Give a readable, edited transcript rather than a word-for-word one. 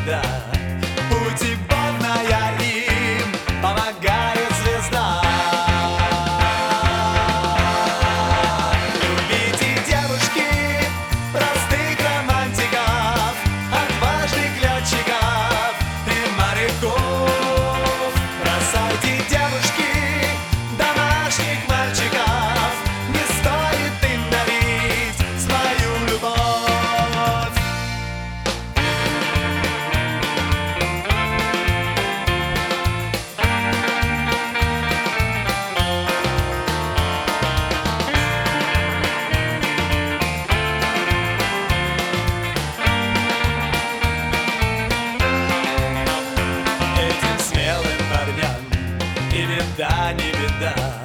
беда. Путеводная им помогает звезда. Любите, девушки, простых романтиков, отважных летчиков и моряков. Бросайте, девушки, домашних мальчиков, не стоит им дарить свою любовь. Этим смелым парням и беда, не беда.